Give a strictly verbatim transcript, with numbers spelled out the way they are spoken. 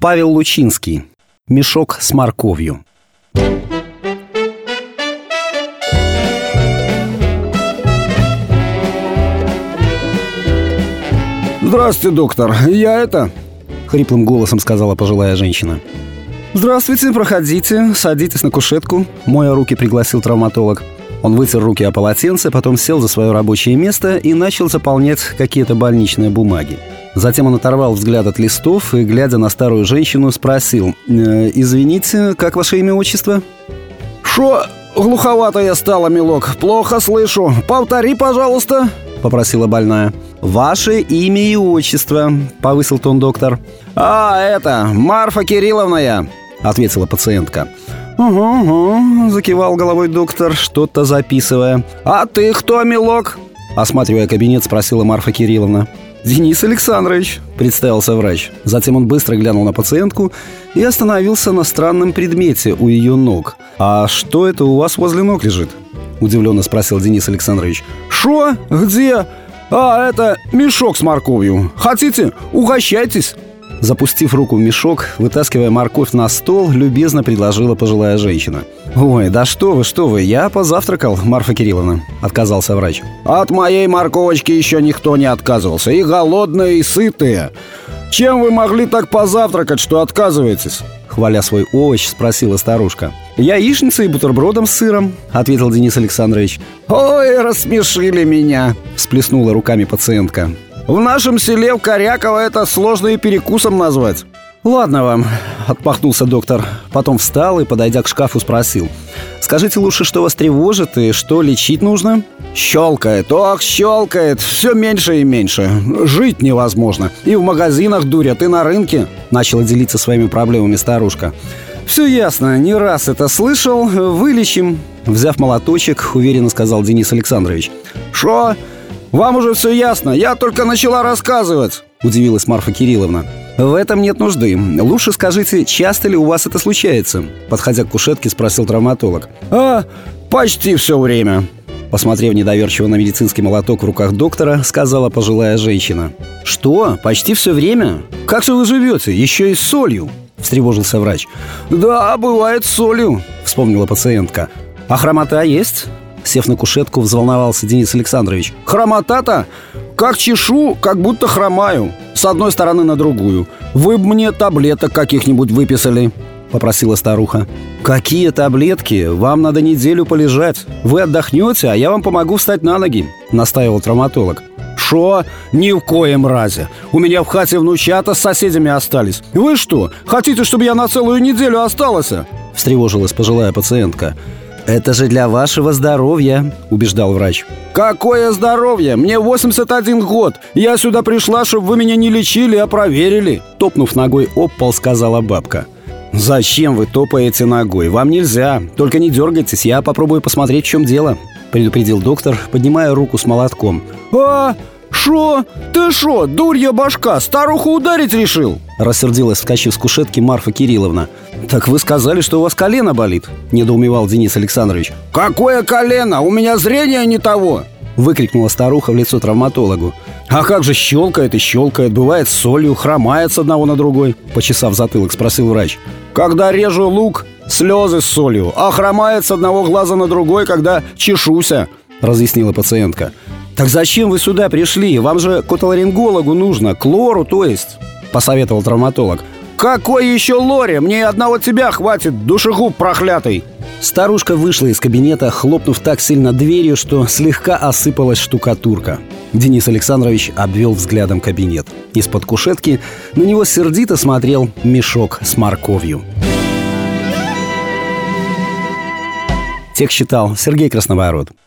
Павел Лучинский. Мешок с морковью. «Здравствуйте, доктор. Я это...» — хриплым голосом сказала пожилая женщина. «Здравствуйте, проходите, садитесь на кушетку», — моя руки пригласил травматолог. Он вытер руки о полотенце, потом сел за свое рабочее место и начал заполнять какие-то больничные бумаги. Затем он оторвал взгляд от листов и, глядя на старую женщину, спросил: э, «Извините, как ваше имя, отчество?» «Шо? Глуховато я стала, милок. Плохо слышу. Повтори, пожалуйста», — попросила больная. «Ваше имя и отчество», — повысил тон доктор. «А, это, Марфа Кирилловна я», — ответила пациентка. «Угу, угу», — закивал головой доктор, что-то записывая. «А ты кто, милок?» — осматривая кабинет, спросила Марфа Кирилловна. «Денис Александрович», — представился врач. Затем он быстро глянул на пациентку и остановился на странном предмете у ее ног. «А что это у вас возле ног лежит?» — удивленно спросил Денис Александрович. «Шо? Где? А, это мешок с морковью. Хотите? Угощайтесь». Запустив руку в мешок, вытаскивая морковь на стол, любезно предложила пожилая женщина. «Ой, да что вы, что вы, я позавтракал, Марфа Кирилловна», — отказался врач. «От моей морковочки еще никто не отказывался. И голодные, и сытые. Чем вы могли так позавтракать, что отказываетесь?» Хваля свой овощ, спросила старушка. «Яичницей и бутербродом с сыром», — ответил Денис Александрович. «Ой, рассмешили меня», — всплеснула руками пациентка. «В нашем селе в Коряково это сложно и перекусом назвать». «Ладно вам», — отмахнулся доктор. Потом встал и, подойдя к шкафу, спросил: «Скажите лучше, что вас тревожит и что лечить нужно?» «Щелкает, ох, щелкает, все меньше и меньше. Жить невозможно. И в магазинах дурят, и на рынке», — начала делиться своими проблемами старушка. «Все ясно, не раз это слышал. Вылечим», — взяв молоточек, уверенно сказал Денис Александрович. «Шо? Вам уже все ясно, я только начала рассказывать», — удивилась Марфа Кирилловна. «В этом нет нужды. Лучше скажите, часто ли у вас это случается?» Подходя к кушетке, спросил травматолог. «А, почти все время», — посмотрев недоверчиво на медицинский молоток в руках доктора, сказала пожилая женщина. «Что? Почти все время? Как же вы живете? Еще и с солью?» — встревожился врач. «Да, бывает с солью», — вспомнила пациентка. «А хромота есть?» Сев на кушетку, взволновался Денис Александрович. «Хромота-то? Как чешу, как будто хромаю. С одной стороны на другую. Вы бы мне таблеток каких-нибудь выписали», — попросила старуха. «Какие таблетки? Вам надо неделю полежать. Вы отдохнете, а я вам помогу встать на ноги», — настаивал травматолог. «Шо? Ни в коем разе. У меня в хате внучата с соседями остались. Вы что, хотите, чтобы я на целую неделю осталась?» — встревожилась пожилая пациентка. «Это же для вашего здоровья», — убеждал врач. «Какое здоровье? Мне восемьдесят один год. Я сюда пришла, чтобы вы меня не лечили, а проверили», — топнув ногой об пол, сказала бабка. «Зачем вы топаете ногой? Вам нельзя. Только не дергайтесь, я попробую посмотреть, в чем дело», — предупредил доктор, поднимая руку с молотком. «А, шо? Ты шо, дурья башка, старуху ударить решил?» — рассердилась, вскочив с кушетки, Марфа Кирилловна. «Так вы сказали, что у вас колено болит», — недоумевал Денис Александрович. «Какое колено? У меня зрение не того!» — выкрикнула старуха в лицо травматологу. «А как же щелкает и щелкает, бывает с солью, хромает с одного на другой?» — почесав затылок, спросил врач. «Когда режу лук, слезы с солью, а хромает с одного глаза на другой, когда чешуся», — разъяснила пациентка. «Так зачем вы сюда пришли? Вам же к отоларингологу нужно, к лору, то есть», — посоветовал травматолог. «Какой еще лоре? Мне и одного тебя хватит, душегуб проклятый!» Старушка вышла из кабинета, хлопнув так сильно дверью, что слегка осыпалась штукатурка. Денис Александрович обвел взглядом кабинет. Из-под кушетки на него сердито смотрел мешок с морковью. Текст читал Сергей Красноворот.